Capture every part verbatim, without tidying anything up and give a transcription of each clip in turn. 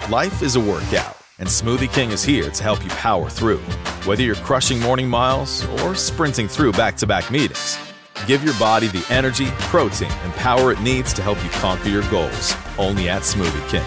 Life is a workout, and Smoothie King is here to help you power through. Whether you're crushing morning miles or sprinting through back-to-back meetings, give your body the energy, protein, and power it needs to help you conquer your goals. Only at Smoothie King.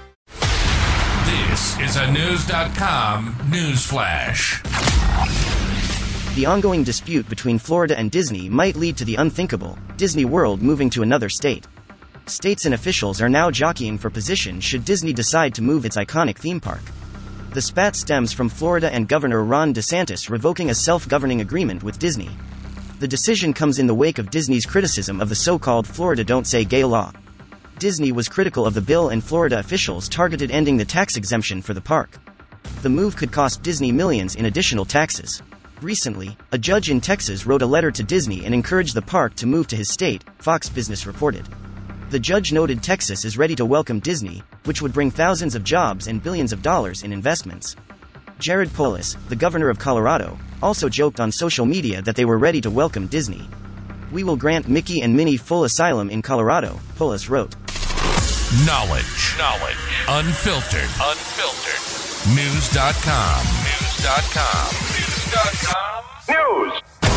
This is a News dot com news flash. The ongoing dispute between Florida and Disney might lead to the unthinkable, Disney World moving to another state. States and officials are now jockeying for position should Disney decide to move its iconic theme park. The spat stems from Florida and Governor Ron DeSantis revoking a self-governing agreement with Disney. The decision comes in the wake of Disney's criticism of the so-called Florida Don't Say Gay law. Disney was critical of the bill, and Florida officials targeted ending the tax exemption for the park. The move could cost Disney millions in additional taxes. Recently, a judge in Texas wrote a letter to Disney and encouraged the park to move to his state, Fox Business reported. The judge noted Texas is ready to welcome Disney, which would bring thousands of jobs and billions of dollars in investments. Jared Polis, the governor of Colorado, also joked on social media that they were ready to welcome Disney. "We will grant Mickey and Minnie full asylum in Colorado," Polis wrote. Knowledge. Knowledge. Unfiltered. Unfiltered. News dot com. News dot com. News dot com. News.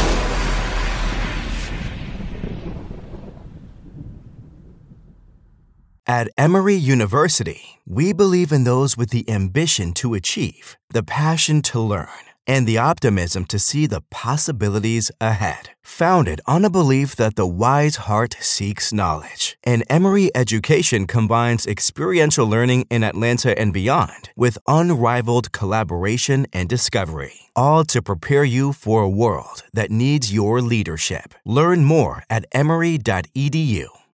At Emory University, we believe in those with the ambition to achieve, the passion to learn, and the optimism to see the possibilities ahead. Founded on a belief that the wise heart seeks knowledge, and Emory education combines experiential learning in Atlanta and beyond with unrivaled collaboration and discovery, all to prepare you for a world that needs your leadership. Learn more at emory dot e d u.